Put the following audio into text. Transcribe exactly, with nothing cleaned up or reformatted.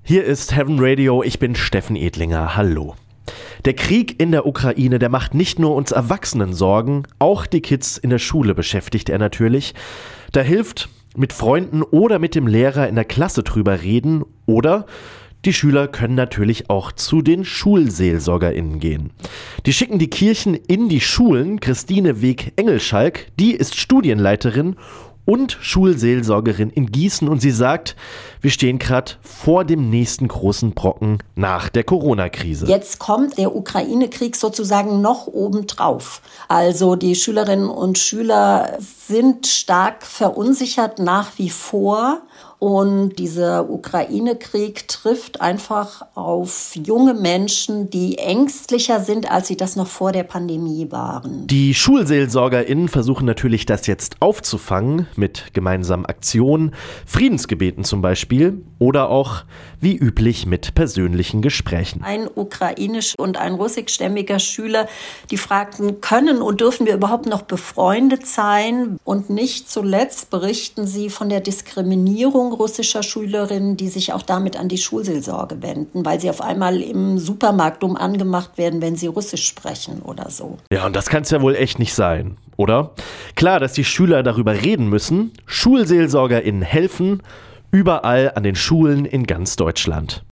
Hier ist Heaven Radio, ich bin Steffen Edlinger, hallo. Der Krieg in der Ukraine, der macht nicht nur uns Erwachsenen Sorgen, auch die Kids in der Schule beschäftigt er natürlich. Da hilft mit Freunden oder mit dem Lehrer in der Klasse drüber reden oder die Schüler können natürlich auch zu den SchulseelsorgerInnen gehen. Die schicken die Kirchen in die Schulen. Christine Weg-Engelschalk, die ist Studienleiterin und Schulseelsorgerin in Gießen und sie sagt, wir stehen gerade vor dem nächsten großen Brocken nach der Corona-Krise. Jetzt kommt der Ukraine-Krieg sozusagen noch obendrauf. Also die Schülerinnen und Schüler sind stark verunsichert nach wie vor. Und dieser Ukraine-Krieg trifft einfach auf junge Menschen, die ängstlicher sind, als sie das noch vor der Pandemie waren. Die SchulseelsorgerInnen versuchen natürlich, das jetzt aufzufangen mit gemeinsamen Aktionen, Friedensgebeten zum Beispiel oder auch wie üblich mit persönlichen Gesprächen. Ein ukrainisch und ein russischstämmiger Schüler, die fragten, können und dürfen wir überhaupt noch befreundet sein? Und nicht zuletzt berichten sie von der Diskriminierung russischer Schülerinnen, die sich auch damit an die Schulseelsorge wenden, weil sie auf einmal im Supermarkt dumm angemacht werden, wenn sie Russisch sprechen oder so. Ja, und das kann es ja wohl echt nicht sein, oder? Klar, dass die Schüler darüber reden müssen. SchulseelsorgerInnen helfen überall an den Schulen in ganz Deutschland.